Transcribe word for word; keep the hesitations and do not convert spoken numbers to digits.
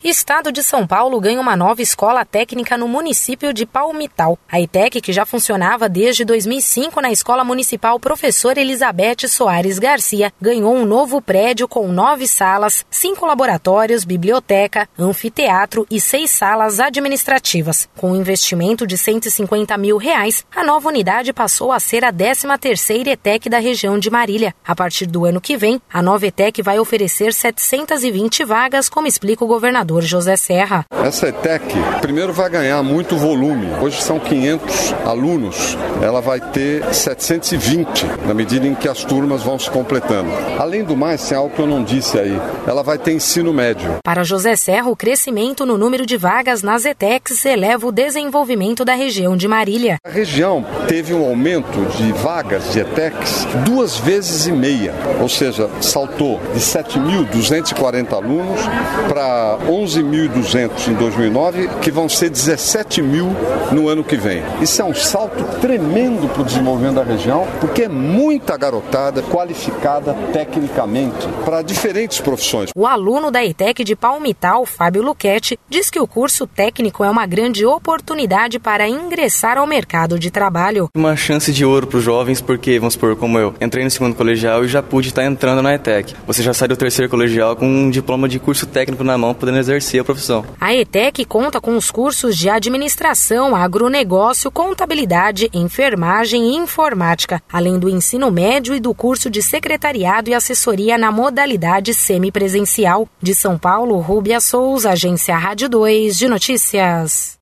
Estado de São Paulo ganha uma nova escola técnica no município de Palmital. A ETEC, que já funcionava desde dois mil e cinco na Escola Municipal Professor Elizabeth Soares Garcia, ganhou um novo prédio com nove salas, cinco laboratórios, biblioteca, anfiteatro e seis salas administrativas. Com um investimento de cento e cinquenta mil reais, a nova unidade passou a ser a décima terceira ETEC da região de Marília. A partir do ano que vem, a nova ETEC vai oferecer setecentas e vinte vagas, como explica o governador José Serra. Essa ETEC, primeiro, vai ganhar muito volume. Hoje são quinhentos alunos. Ela vai ter setecentos e vinte, na medida em que as turmas vão se completando. Além do mais, tem algo que eu não disse aí. Ela vai ter ensino médio. Para José Serra, o crescimento no número de vagas nas ETECs eleva o desenvolvimento da região de Marília. A região teve um aumento de vagas de ETECs duas vezes e meia. Ou seja, saltou de sete mil duzentos e quarenta alunos para onze mil e duzentos em dois mil e nove, que vão ser dezessete mil no ano que vem. Isso é um salto tremendo para o desenvolvimento da região, porque é muita garotada qualificada tecnicamente para diferentes profissões. O aluno da ETEC de Palmital, Fábio Luchetti, diz que o curso técnico é uma grande oportunidade para ingressar ao mercado de trabalho. Uma chance de ouro para os jovens, porque, vamos supor, como eu, entrei no segundo colegial e já pude estar entrando na ETEC. Você já sai do terceiro colegial com um diploma de curso técnico na mão, podendo exercer a profissão. A ETEC conta com os cursos de administração, agronegócio, contabilidade, enfermagem e informática, além do ensino médio e do curso de secretariado e assessoria na modalidade semipresencial. De São Paulo, Rúbia Souza, Agência Rádio dois de Notícias.